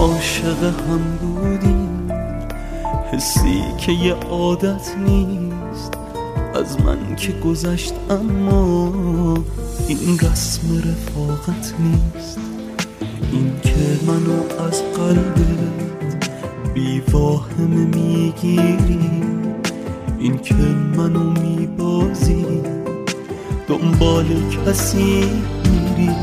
عاشق هم بودیم، حسی که یه عادت نیست از من که گذشت، اما این رسم رفاقت نیست. این که منو از قلبت بی واهمه میگیری، این که منو میبازی دنبال کسی میری.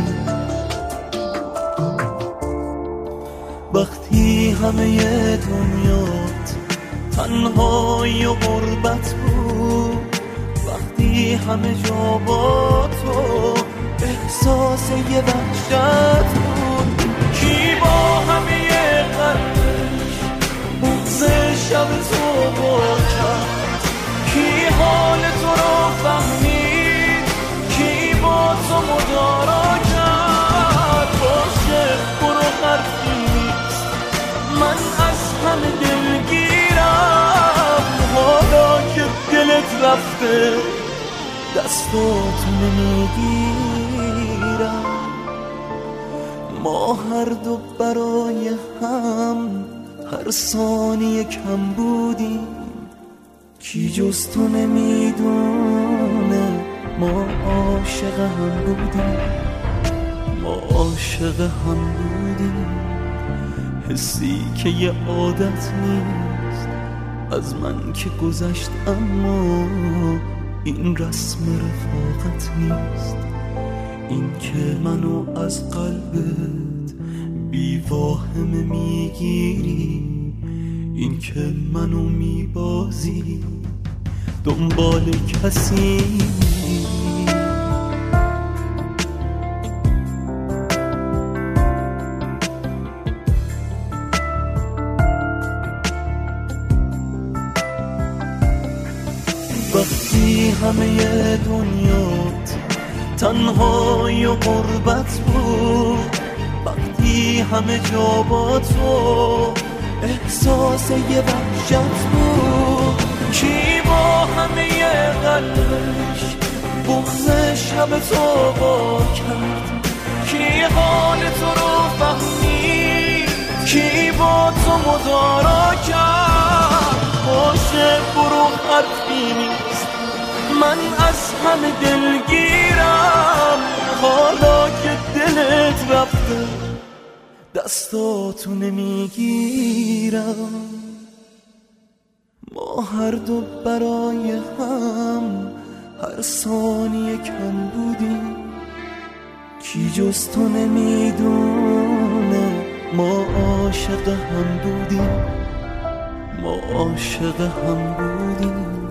وقتی همه دنیات تنهایی و غربت بود، وقتی همه جا با تو احساس یه وحشت بود، کی با همه قلبش بغض شب تو با کرد، کی حال تو رو فهمید، کی با تو مدارا کرد. باشه برو حرفی نیست، من از همه دلگیرم، حالا که دلت رفته دستاتو نمیگیرم. ما هر دو برای هم هر ثانیه کم بودیم، کی جز تو نمیدونه ما عاشق هم بودیم. ما عاشق هم بودیم، حسی که یه عادت نیست از من که گذشت، اما این رسم رفاقت نیست. این که منو از قلبت بی واهمه میگیری، این که منو میبازی دنبال کسی میری. وقتی همه دنیات تنهایی و غربت بود، وقتی همه جا با تو احساس یه وحشت بود، کی با همه قلبش بغض شب تو با کرد، کی حال تو رو فهمید، کی با تو مدارا کرد. باشه برو حرفی نیست، من از همه دلگیرم، حالا که دلت رفته دستاتو نمیگیرم. ما هر دو برای هم هر ثانیه کم بودیم، کی جز تو نمیدونه ما عاشق هم بودیم. ما عاشق هم بودیم،